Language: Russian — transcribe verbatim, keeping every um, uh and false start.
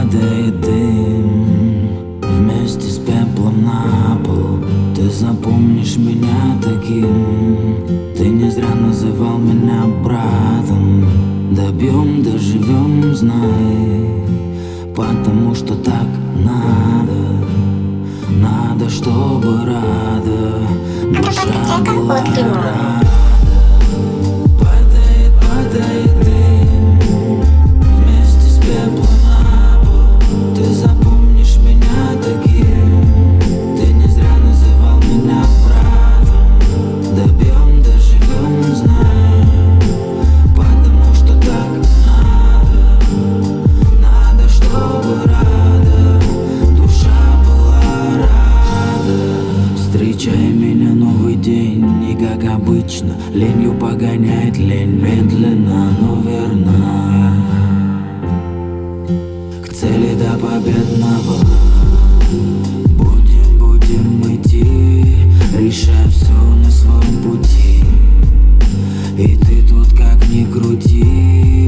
падает дым вместе с пеплом на пол. Ты запомнишь меня таким. Ты не зря называл меня братом. Добьем, доживем, знай, потому что так надо. Надо, чтобы рада душа была рада. Падает, падает дым вместе с пеплом на пол. Ты запомнишь меня таким. Ты не зря называл меня братом. Добьем, доживем, знай, потому что так надо. Надо, чтобы рада душа была рада. Встречай меня новый день, не как обычно. Ленью погоняет лень медленно, но верна. К цели до победного Будем, будем идти, решая все на своем пути. И ты тут как ни крути.